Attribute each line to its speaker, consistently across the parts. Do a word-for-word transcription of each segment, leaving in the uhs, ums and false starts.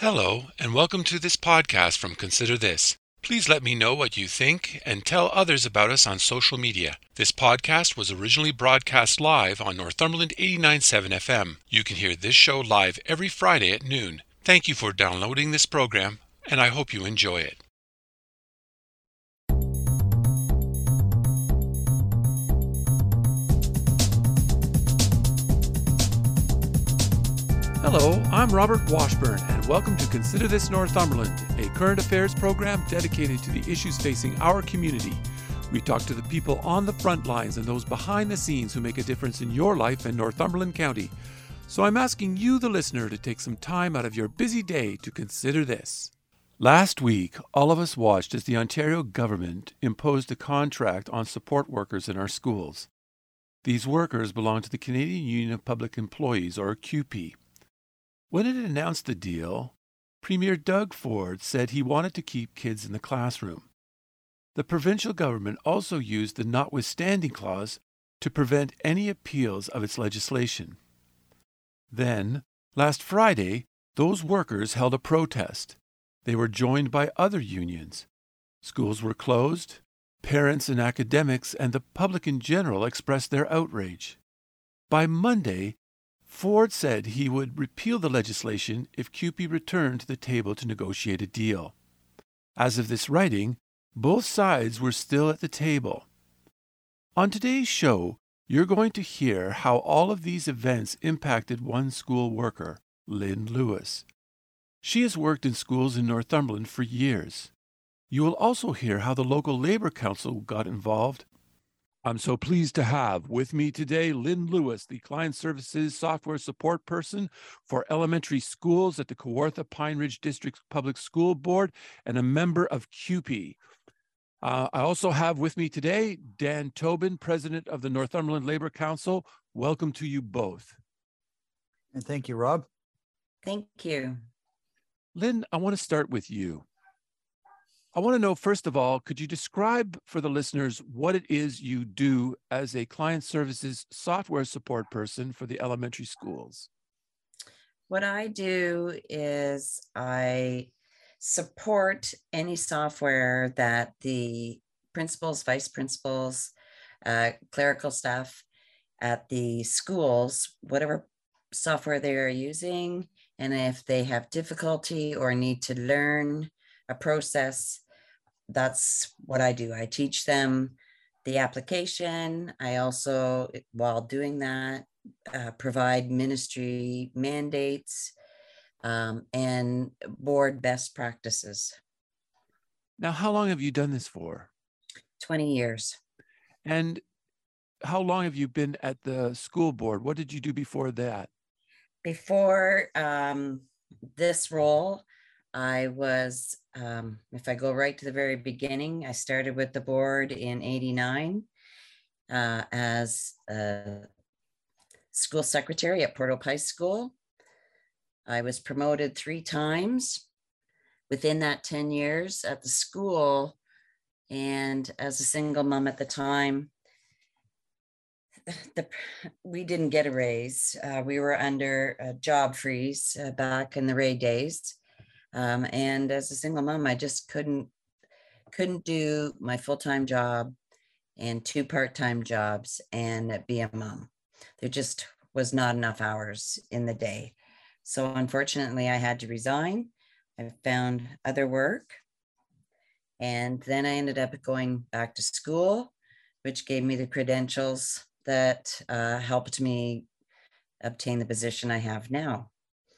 Speaker 1: Hello, and welcome to this podcast from Consider This. Please let me know what you think and tell others about us on social media. This podcast was originally broadcast live on Northumberland eighty-nine point seven F M. You can hear this show live every Friday at noon. Thank you for downloading this program, and I hope you enjoy it. Hello, I'm Robert Washburn, and welcome to Consider This Northumberland, a current affairs program dedicated to the issues facing our community. We talk to the people on the front lines and those behind the scenes who make a difference in your life in Northumberland County. So I'm asking you, the listener, to take some time out of your busy day to consider this. Last week, all of us watched as the Ontario government imposed a contract on support workers in our schools. These workers belong to the Canadian Union of Public Employees, or C U P E. When it announced the deal, Premier Doug Ford said he wanted to keep kids in the classroom. The provincial government also used the notwithstanding clause to prevent any appeals of its legislation. Then, last Friday, those workers held a protest. They were joined by other unions. Schools were closed. Parents and academics and the public in general expressed their outrage. By Monday, Ford said he would repeal the legislation if C U P E returned to the table to negotiate a deal. As of this writing, both sides were still at the table. On today's show, you're going to hear how all of these events impacted one school worker, Lynn Lewis. She has worked in schools in Northumberland for years. You will also hear how the local Labour Council got involved. I'm so pleased to have with me today Lynn Lewis, the Client Services Software Support Person for Elementary Schools at the Kawartha Pine Ridge District Public School Board and a member of C U P E. Uh, I also have with me today Dan Tobin, President of the Northumberland Labour Council. Welcome to you both.
Speaker 2: And thank you, Rob.
Speaker 3: Thank you.
Speaker 1: Lynn, I want to start with you. I want to know, first of all, could you describe for the listeners what it is you do as a client services software support person for the elementary schools?
Speaker 3: What I do is I support any software that the principals, vice principals, uh, clerical staff at the schools, whatever software they are using, and if they have difficulty or need to learn a process, that's what I do. I teach them the application. I also, while doing that, uh, provide ministry mandates um, and board best practices.
Speaker 1: Now, how long have you done this for?
Speaker 3: twenty years.
Speaker 1: And how long have you been at the school board? What did you do before that?
Speaker 3: Before um, this role, I was, um, if I go right to the very beginning, I started with the board in eighty-nine uh, as a school secretary at Port Hope High School. I was promoted three times within that ten years at the school. And as a single mom at the time, the, we didn't get a raise. Uh, we were under a job freeze uh, back in the Ray days. Um, and as a single mom, I just couldn't couldn't do my full-time job and two part-time jobs and be a mom. There just was not enough hours in the day. So unfortunately, I had to resign. I found other work. And then I ended up going back to school, which gave me the credentials that uh, helped me obtain the position I have now.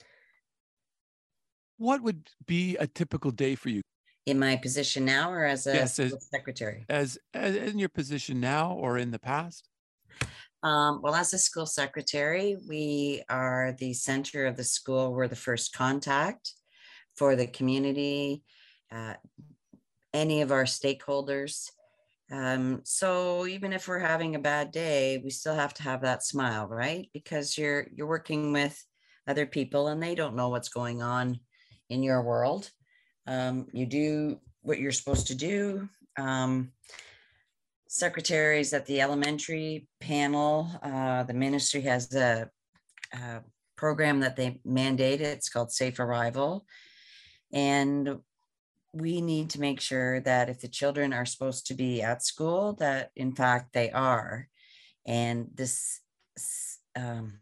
Speaker 1: What would be a typical day for you?
Speaker 3: In my position now, or as a
Speaker 1: yes, as,
Speaker 3: secretary?
Speaker 1: As, as in your position now or in the past?
Speaker 3: Um, well, as a school secretary, we are the center of the school. We're the first contact for the community, uh, any of our stakeholders. Um, so even if we're having a bad day, we still have to have that smile, right? Because you're you're working with other people and they don't know what's going on in your world. Um, you do what you're supposed to do. Um, secretaries at the elementary panel, uh, the ministry has a, a program that they mandate. It's called Safe Arrival. And we need to make sure that if the children are supposed to be at school, that in fact they are. And this um,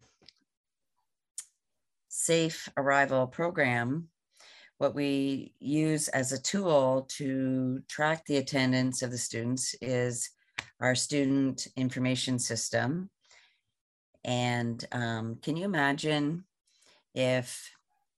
Speaker 3: safe arrival program, what we use as a tool to track the attendance of the students is our student information system. And um, can you imagine if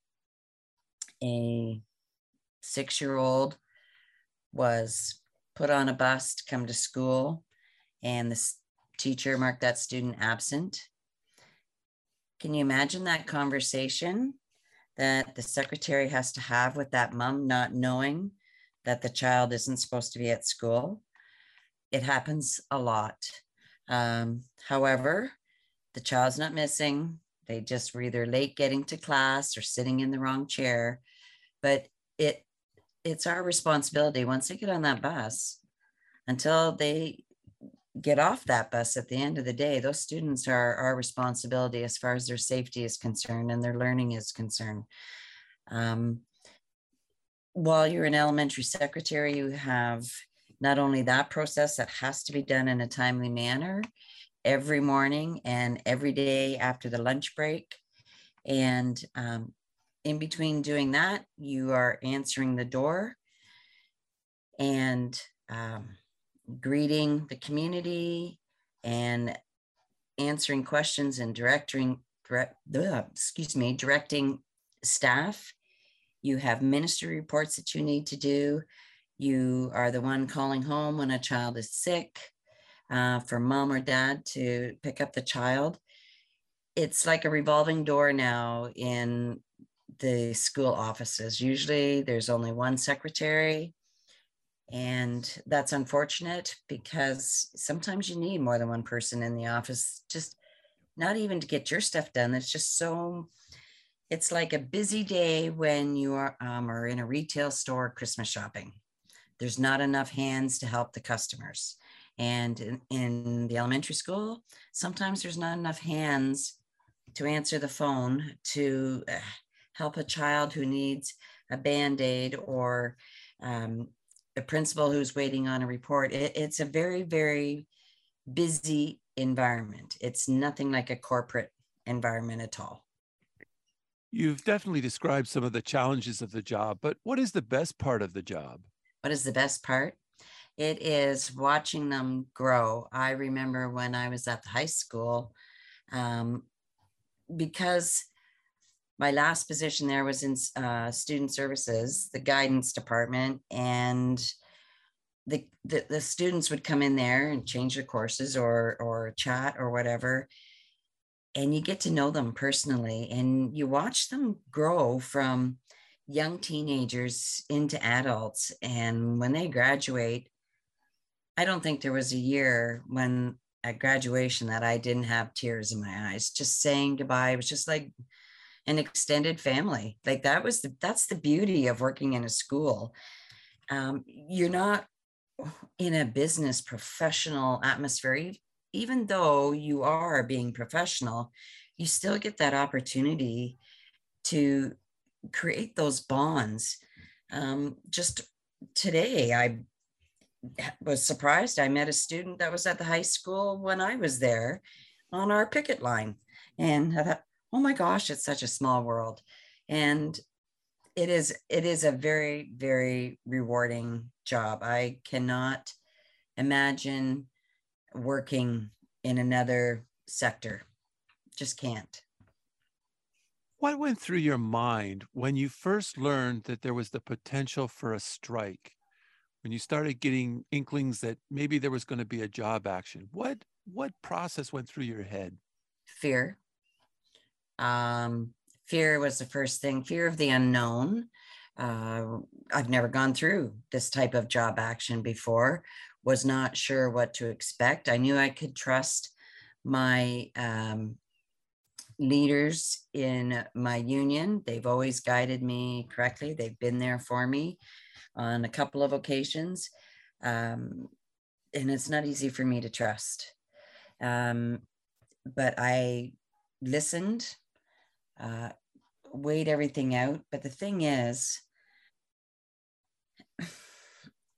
Speaker 3: a six-year-old was put on a bus to come to school and the teacher marked that student absent? Can you imagine that conversation that the secretary has to have with that mom, not knowing that the child isn't supposed to be at school? It happens a lot. Um, however, the child's not missing. They just were either late getting to class or sitting in the wrong chair. But it it's our responsibility once they get on that bus until they get off that bus at the end of the day. Those students are our responsibility as far as their safety is concerned and their learning is concerned. Um, while you're an elementary secretary, you have not only that process that has to be done in a timely manner every morning and every day after the lunch break. And um, in between doing that, you are answering the door and um, greeting the community and answering questions and directing, direct, uh, excuse me, directing staff. You have ministry reports that you need to do. You are the one calling home when a child is sick uh, for mom or dad to pick up the child. It's like a revolving door now in the school offices. Usually there's only one secretary, and that's unfortunate because sometimes you need more than one person in the office, just not even to get your stuff done. It's just so, it's like a busy day when you are, um, are in a retail store Christmas shopping. There's not enough hands to help the customers. And in, in the elementary school, sometimes there's not enough hands to answer the phone to uh, help a child who needs a Band-Aid or um, a principal who's waiting on a report. It, it's a very, very busy environment. It's nothing like a corporate environment at all.
Speaker 1: You've definitely described some of the challenges of the job, but what is the best part of the job?
Speaker 3: What is the best part? It is watching them grow. I remember when I was at the high school, um, because my last position there was in uh, student services, the guidance department, and the, the, the students would come in there and change their courses or, or chat or whatever. And you get to know them personally and you watch them grow from young teenagers into adults. And when they graduate, I don't think there was a year when at graduation that I didn't have tears in my eyes. Just saying goodbye, it was just like an extended family. Like that was the, that's the beauty of working in a school. Um, you're not in a business professional atmosphere. Even though you are being professional, you still get that opportunity to create those bonds. Um, just today, I was surprised. I met a student that was at the high school when I was there on our picket line. And I thought, oh my gosh, it's such a small world. And it is, it is a very, very rewarding job. I cannot imagine working in another sector. Just can't.
Speaker 1: What went through your mind when you first learned that there was the potential for a strike? When you started getting inklings that maybe there was going to be a job action, what what process went through your head?
Speaker 3: Fear. Um, fear was the first thing. Fear of the unknown. Uh, I've never gone through this type of job action before. Was not sure what to expect. I knew I could trust my um, leaders in my union. They've always guided me correctly. They've been there for me on a couple of occasions. Um, and it's not easy for me to trust. Um, but I listened, uh, weighed everything out. But the thing is,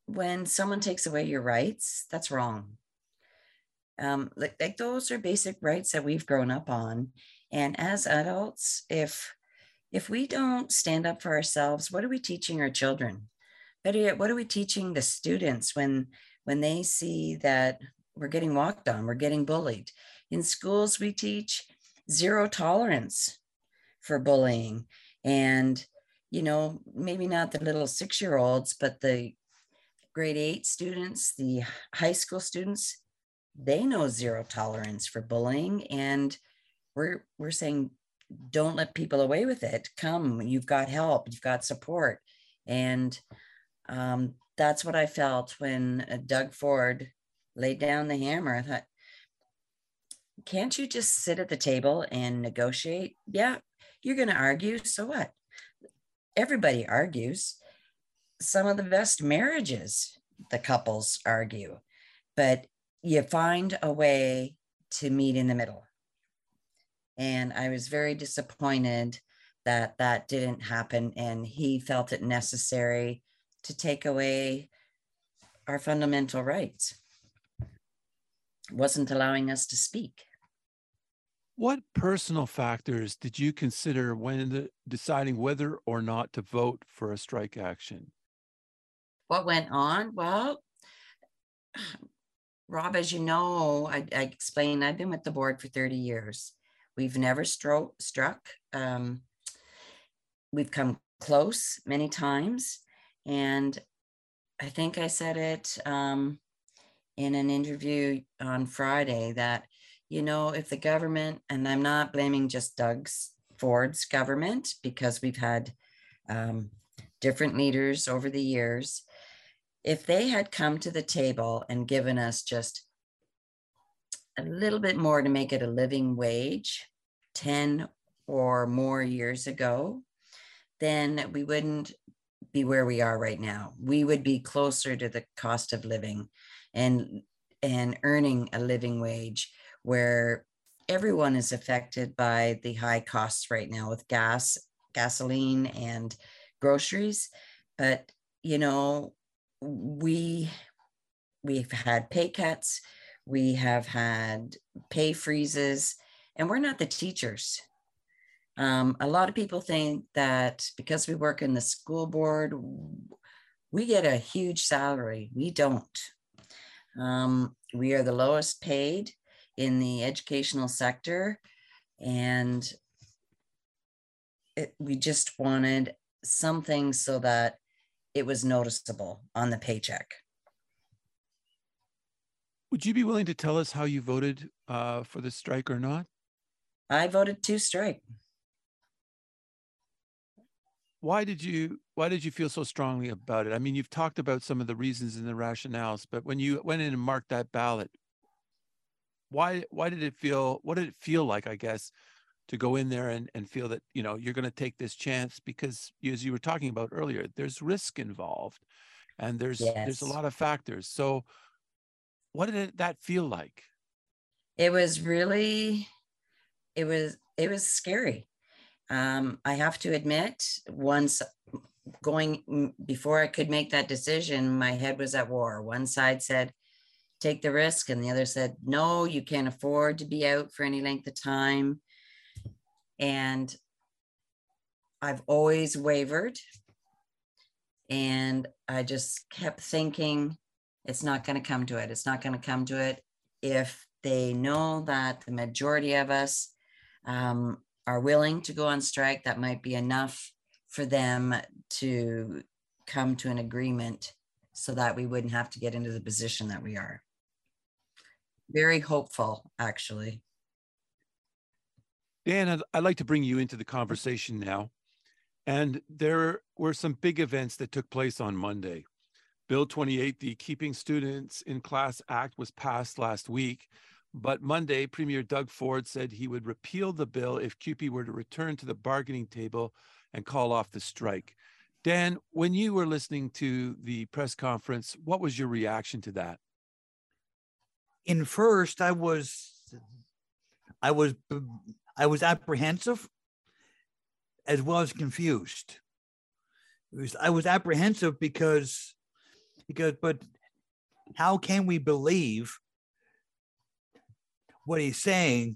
Speaker 3: when someone takes away your rights, that's wrong. Um, like, like those are basic rights that we've grown up on. And as adults, if if we don't stand up for ourselves, what are we teaching our children? Better yet, what are we teaching the students when when they see that we're getting walked on, we're getting bullied? In schools, we teach zero tolerance for bullying. And, you know, maybe not the little six-year-olds, but the grade eight students, the high school students, they know zero tolerance for bullying. And we're we're saying, don't let people away with it. Come, you've got help, you've got support. And um, that's what I felt when uh, Doug Ford laid down the hammer. I thought, can't you just sit at the table and negotiate? Yeah, you're going to argue. So what? Everybody argues. Some of the best marriages, the couples argue, but you find a way to meet in the middle. And I was very disappointed that that didn't happen. And he felt it necessary to take away our fundamental rights. Wasn't allowing us to speak.
Speaker 1: What personal factors did you consider when deciding whether or not to vote for a strike action?
Speaker 3: What went on? Well, Rob, as you know, I, I explained, I've been with the board for thirty years. We've never stro- struck. Um, we've come close many times. And I think I said it um, in an interview on Friday that, you know, if the government, and I'm not blaming just Doug's Ford's government, because we've had um, different leaders over the years, if they had come to the table and given us just a little bit more to make it a living wage ten or more years ago, then we wouldn't be where we are right now. We would be closer to the cost of living and and earning a living wage, where everyone is affected by the high costs right now with gas, gasoline, and groceries. But, you know, we we've had pay cuts, we have had pay freezes, and we're not the teachers. Um, a lot of people think that because we work in the school board, we get a huge salary. We don't. Um, we are the lowest paid in the educational sector, and it, we just wanted something so that it was noticeable on the paycheck.
Speaker 1: Would you be willing to tell us how you voted uh, for the strike or not?
Speaker 3: I voted to strike.
Speaker 1: Why did you why did you feel so strongly about it? I mean, you've talked about some of the reasons and the rationales, but when you went in and marked that ballot, why why did it feel what did it feel like, I guess, to go in there and, and feel that, you know, you're going to take this chance? Because as you were talking about earlier, there's risk involved and there's
Speaker 3: Yes.
Speaker 1: there's a lot of factors. So what did it, that feel like?
Speaker 3: It was really, it was, it was scary. Um, I have to admit, once going, before I could make that decision, my head was at war. One side said, take the risk. And the other said, no, you can't afford to be out for any length of time. And I've always wavered. And I just kept thinking, it's not going to come to it. It's not going to come to it. If they know that the majority of us um, are willing to go on strike, that might be enough for them to come to an agreement so that we wouldn't have to get into the position that we are. Very hopeful, actually.
Speaker 1: Dan, I'd, I'd like to bring you into the conversation now. And there were some big events that took place on Monday. Bill twenty-eight, the Keeping Students in Class Act, was passed last week. But Monday, Premier Doug Ford said he would repeal the bill if C U P E were to return to the bargaining table and call off the strike. Dan, when you were listening to the press conference, what was your reaction to that?
Speaker 2: In first, I was, I was, I was apprehensive as well as confused. It was, I was apprehensive because because, but how can we believe what he's saying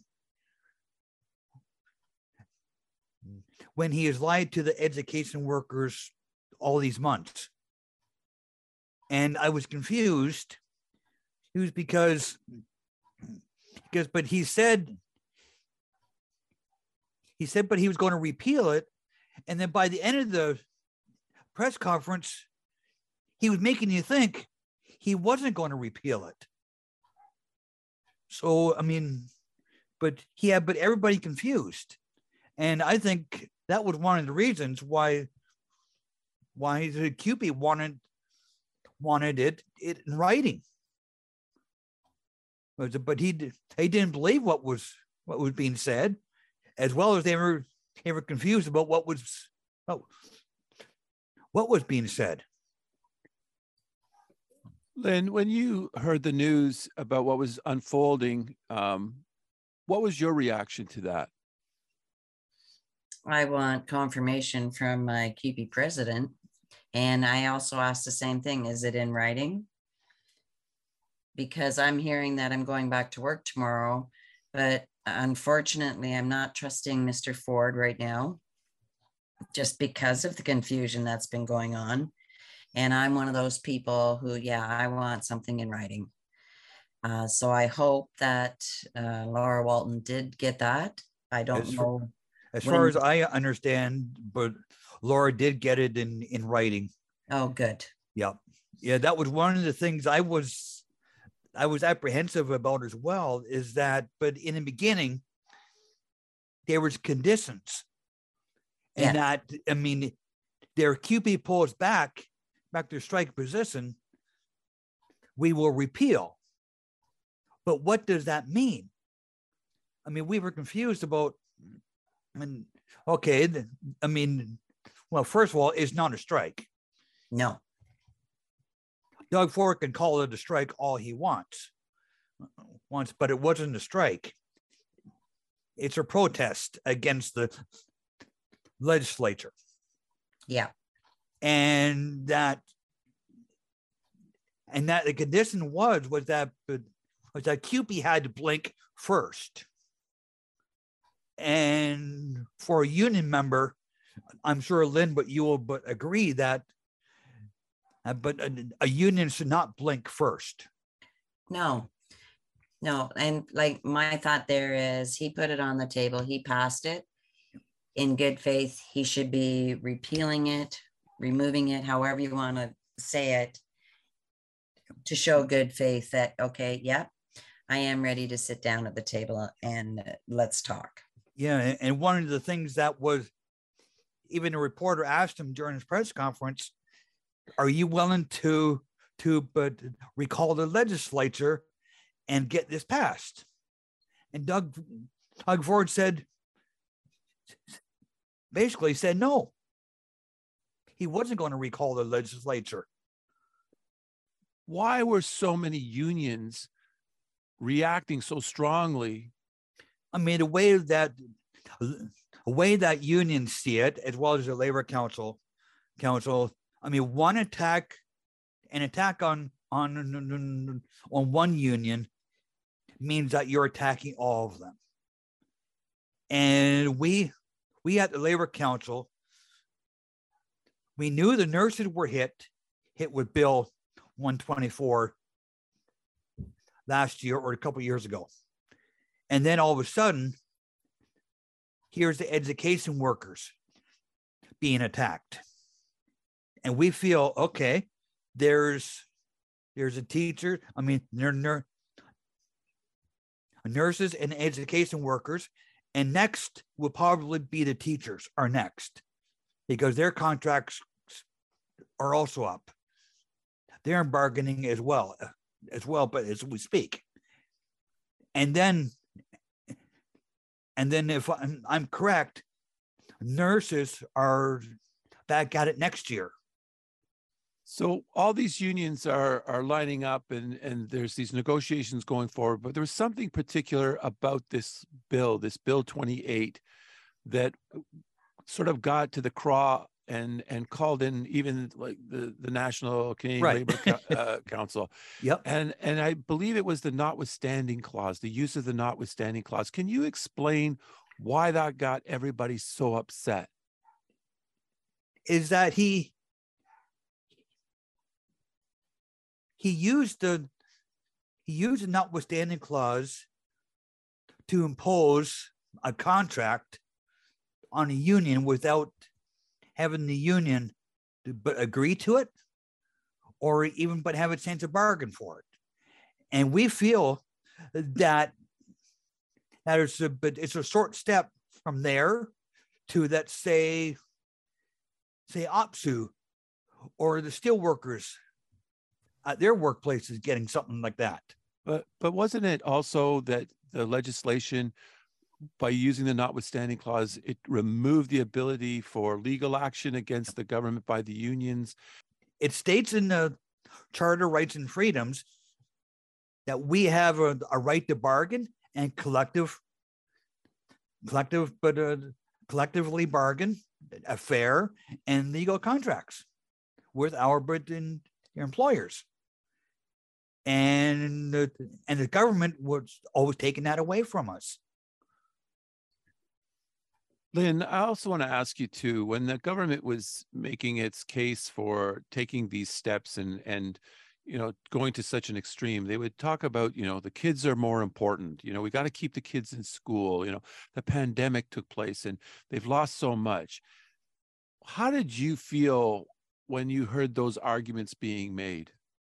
Speaker 2: when he has lied to the education workers all these months? And I was confused. It was because, because, but he said, he said, but he was going to repeal it. And then by the end of the press conference, he was making you think he wasn't going to repeal it. So, I mean, but he had, but everybody confused. And I think that was one of the reasons why, why the C U P E wanted, wanted it, it in writing. But he, he didn't believe what was, what was being said, as well as they were, they were confused about what was, what, what was being said.
Speaker 1: Lynn, when you heard the news about what was unfolding, um, what was your reaction to that?
Speaker 3: I want confirmation from my C U P E president. And I also asked the same thing, is it in writing? Because I'm hearing that I'm going back to work tomorrow, but unfortunately, I'm not trusting Mister Ford right now, just because of the confusion that's been going on. And I'm one of those people who, yeah, I want something in writing. Uh, so I hope that uh, Laura Walton did get that. I don't
Speaker 2: as
Speaker 3: know.
Speaker 2: Far, as
Speaker 3: when...
Speaker 2: far as I understand, but Laura did get it in, in writing.
Speaker 3: Oh, good.
Speaker 2: Yeah. Yeah, that was one of the things I was I was apprehensive about as well, is that, but in the beginning, there was conditions. And yeah. that, I mean, their C U P E pulls back, back to strike position, we will repeal. But what does that mean? I mean, we were confused about, I mean, okay, I mean, well, first of all, it's not a strike.
Speaker 3: No.
Speaker 2: Doug Ford can call it a strike all he wants, wants, but it wasn't a strike. It's a protest against the legislature.
Speaker 3: Yeah.
Speaker 2: And that, and that the condition was, was that, was that C U P E had to blink first. And for a union member, I'm sure, Lynn, but you will but agree that Uh, but a, a union should not blink first.
Speaker 3: No, no. And like my thought there is he put it on the table. He passed it in good faith. He should be repealing it, removing it, however you want to say it, to show good faith that, okay, yeah, I am ready to sit down at the table and uh, let's talk.
Speaker 2: Yeah. And one of the things that was, even a reporter asked him during his press conference, are you willing to to but recall the legislature and get this passed? And Doug Doug Ford said, basically said no. He wasn't going to recall the legislature.
Speaker 1: Why were so many unions reacting so strongly?
Speaker 2: I mean, the way that the way that unions see it, as well as the Labor Council Council. I mean, one attack, an attack on, on, on one union means that you're attacking all of them. And we, we at the Labor Council, we knew the nurses were hit, hit with Bill one twenty-four last year or a couple of years ago. And then all of a sudden, here's the education workers being attacked. And we feel, okay, there's there's a teacher, I mean, they're, they're nurses and education workers, and next will probably be the teachers are next, because their contracts are also up. They're bargaining as well, as well, but as we speak. And then, and then if I'm, I'm correct, nurses are back at it next year.
Speaker 1: So all these unions are are lining up, and, and there's these negotiations going forward, but there was something particular about this bill, this Bill twenty-eight, that sort of got to the craw and and called in even like the, the National Canadian
Speaker 2: Right.
Speaker 1: Labor Co- uh, Council.
Speaker 2: Yep.
Speaker 1: And and I believe it was the notwithstanding clause, the use of the notwithstanding clause. Can you explain why that got everybody so upset?
Speaker 2: Is that he he used the he used the notwithstanding clause to impose a contract on a union without having the union to but agree to it, or even but have a chance to bargain for it. And we feel that that is a, but it's a short step from there to that say say O P S U or the steel workers at their workplaces getting something like that.
Speaker 1: But but wasn't it also that the legislation, by using the notwithstanding clause, it removed the ability for legal action against the government by the unions?
Speaker 2: It states in the Charter Rights and Freedoms that we have a, a right to bargain and collective, collective, but uh, collectively bargain, a fair and legal contracts with our Britain employers. And the, and the government was always taking that away from us.
Speaker 1: Lynn, I also want to ask you too, when the government was making its case for taking these steps and, and, you know, going to such an extreme, they would talk about, you know, the kids are more important. You know, we got to keep the kids in school. You know, the pandemic took place and they've lost so much. How did you feel when you heard those arguments being made?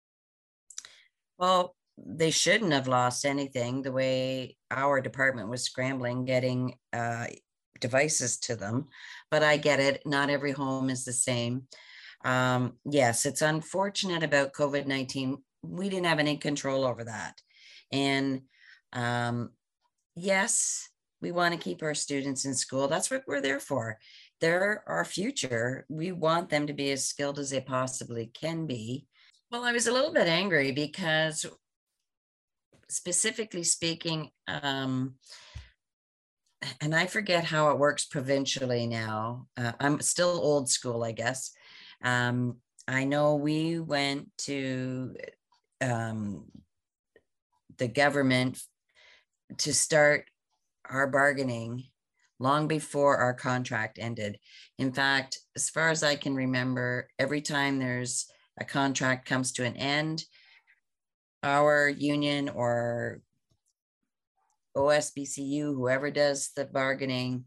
Speaker 3: Well, they shouldn't have lost anything the way our department was scrambling, getting uh, devices to them. But I get it. Not every home is the same. Um, yes, it's unfortunate about COVID nineteen. We didn't have any control over that. And um, yes, we want to keep our students in school. That's what we're there for. They're our future. We want them to be as skilled as they possibly can be. Well, I was a little bit angry because, specifically speaking, um, and I forget how it works provincially now. Uh, I'm still old school, I guess. Um, I know we went to um, the government to start our bargaining long before our contract ended. In fact, as far as I can remember, every time there's a contract comes to an end, our union or O S B C U, whoever does the bargaining,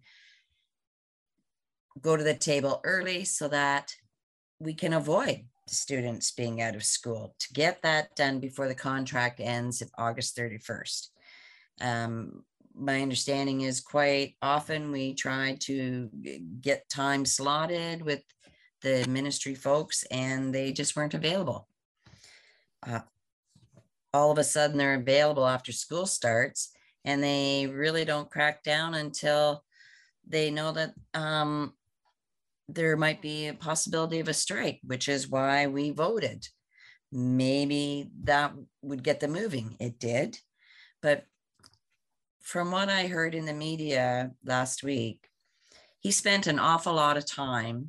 Speaker 3: go to the table early so that we can avoid the students being out of school, to get that done before the contract ends of August thirty-first. Um, my understanding is quite often we try to get time slotted with the ministry folks and they just weren't available. Uh, all of a sudden they're available after school starts, and they really don't crack down until they know that um, there might be a possibility of a strike, which is why we voted. Maybe that would get them moving. It did. But from what I heard in the media last week, he spent an awful lot of time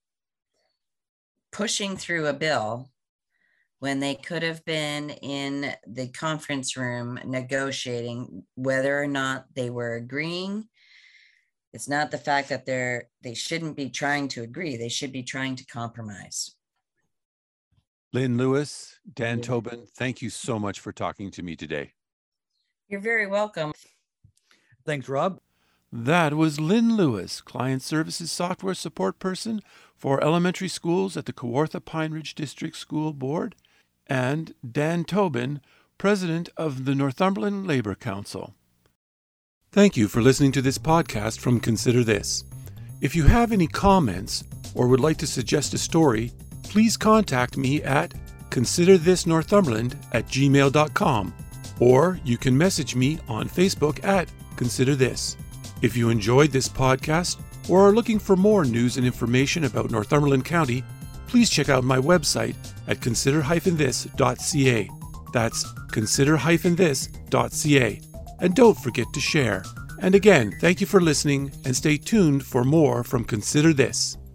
Speaker 3: pushing through a bill when they could have been in the conference room negotiating whether or not they were agreeing. It's not the fact that they're they shouldn't be trying to agree. They should be trying to compromise.
Speaker 1: Lynn Lewis, Dan Tobin, thank you so much for talking to me today.
Speaker 3: You're very welcome.
Speaker 2: Thanks, Rob.
Speaker 1: That was Lynn Lewis, Client Services Software Support Person for Elementary Schools at the Kawartha Pine Ridge District School Board, and Dan Tobin, President of the Northumberland Labor Council. Thank you for listening to this podcast from Consider This. If you have any comments or would like to suggest a story, please contact me at considerthisnorthumberland at gmail dot com, or you can message me on Facebook at Consider This. If you enjoyed this podcast or are looking for more news and information about Northumberland County, please check out my website at consider dash this dot c a. That's consider dash this dot c a. And don't forget to share. And again, thank you for listening, and stay tuned for more from Consider This.